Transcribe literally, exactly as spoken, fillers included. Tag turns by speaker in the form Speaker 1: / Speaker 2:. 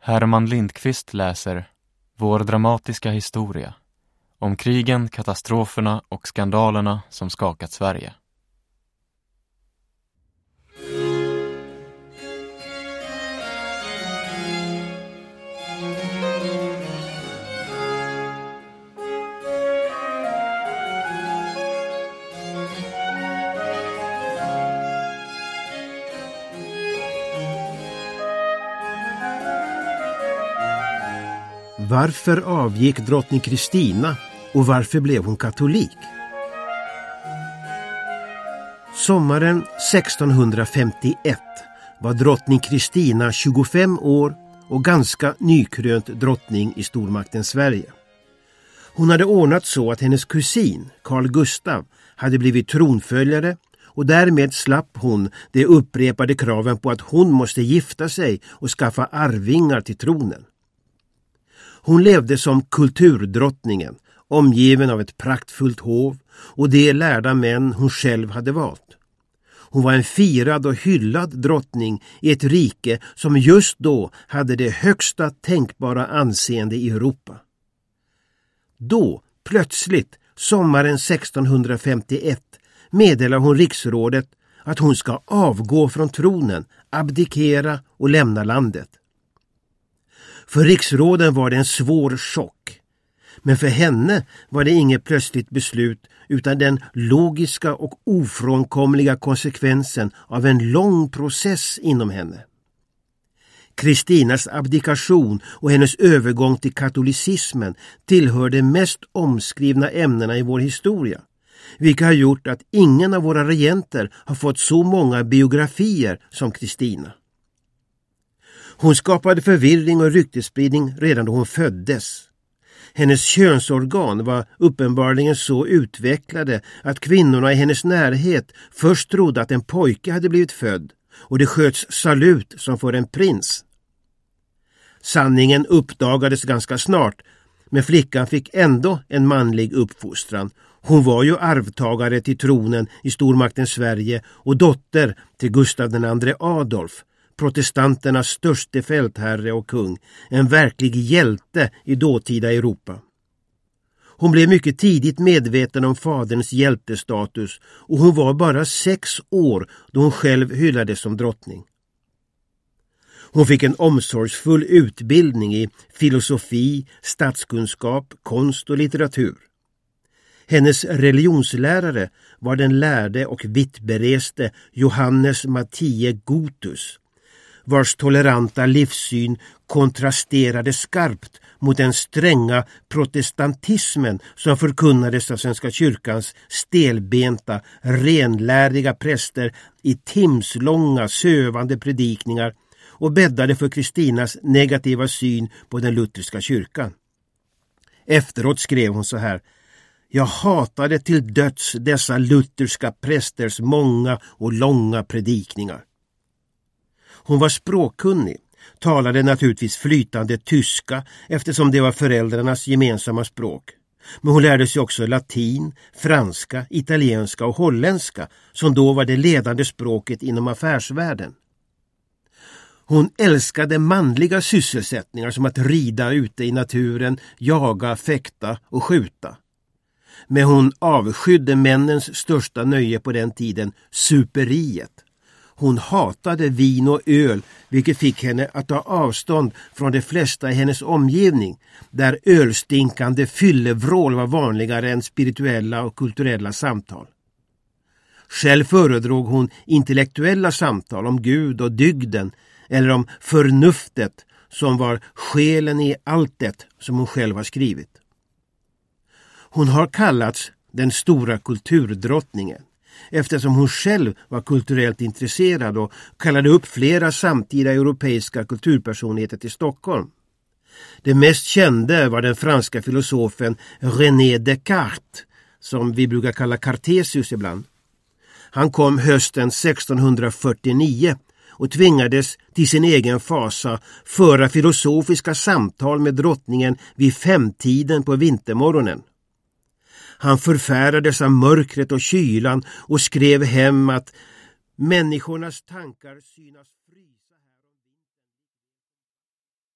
Speaker 1: Herman Lindqvist läser Vår dramatiska historia om krigen, katastroferna och skandalerna som skakat Sverige.
Speaker 2: Varför avgick drottning Kristina och varför blev hon katolik? Sommaren sextonhundrafemtioett var drottning Kristina tjugofem år och ganska nykrönt drottning i stormakten Sverige. Hon hade ordnat så att hennes kusin, Carl Gustaf, hade blivit tronföljare och därmed slapp hon de upprepade kraven på att hon måste gifta sig och skaffa arvingar till tronen. Hon levde som kulturdrottningen, omgiven av ett praktfullt hov och de lärda män hon själv hade valt. Hon var en firad och hyllad drottning i ett rike som just då hade det högsta tänkbara anseende i Europa. Då, plötsligt, sommaren sextonhundrafemtioett, meddelar hon riksrådet att hon ska avgå från tronen, abdikera och lämna landet. För riksråden var det en svår chock. Men för henne var det inget plötsligt beslut utan den logiska och ofrånkomliga konsekvensen av en lång process inom henne. Kristinas abdikation och hennes övergång till katolicismen tillhör de mest omskrivna ämnena i vår historia, vilka har gjort att ingen av våra regenter har fått så många biografier som Kristina. Hon skapade förvirring och ryktesspridning redan då hon föddes. Hennes könsorgan var uppenbarligen så utvecklade att kvinnorna i hennes närhet först trodde att en pojke hade blivit född och det sköts salut som för en prins. Sanningen uppdagades ganska snart, men flickan fick ändå en manlig uppfostran. Hon var ju arvtagare till tronen i stormakten Sverige och dotter till Gustav den andre Adolf, protestanternas störste fältherre och kung, en verklig hjälte i dåtida Europa. Hon blev mycket tidigt medveten om faderns hjältestatus och hon var bara sex år då hon själv hyllades som drottning. Hon fick en omsorgsfull utbildning i filosofi, statskunskap, konst och litteratur. Hennes religionslärare var den lärde och vittbereste Johannes Matthie Gotus, vars toleranta livssyn kontrasterade skarpt mot den stränga protestantismen som förkunnades av Svenska kyrkans stelbenta, renläriga präster i timslånga, sövande predikningar och bäddade för Kristinas negativa syn på den lutherska kyrkan. Efteråt skrev hon så här: Jag hatade till döds dessa lutherska prästers många och långa predikningar. Hon var språkkunnig, talade naturligtvis flytande tyska eftersom det var föräldrarnas gemensamma språk. Men hon lärde sig också latin, franska, italienska och holländska som då var det ledande språket inom affärsvärlden. Hon älskade manliga sysselsättningar som att rida ute i naturen, jaga, fäkta och skjuta. Men hon avskydde männens största nöje på den tiden, superiet. Hon hatade vin och öl, vilket fick henne att ta avstånd från de flesta i hennes omgivning, där ölstinkande fyllevrål var vanligare än spirituella och kulturella samtal. Själv föredrog hon intellektuella samtal om Gud och dygden, eller om förnuftet som var själen i allt det som hon själv har skrivit. Hon har kallats den stora kulturdrottningen, eftersom hon själv var kulturellt intresserad och kallade upp flera samtida europeiska kulturpersonligheter till Stockholm. Det mest kände var den franska filosofen René Descartes, som vi brukar kalla Cartesius ibland. Han kom hösten sextonhundrafyrtionio och tvingades till sin egen fasa föra filosofiska samtal med drottningen vid femtiden på vintermorgonen. Han förfärades av mörkret och kylan och skrev hem att människornas tankar synas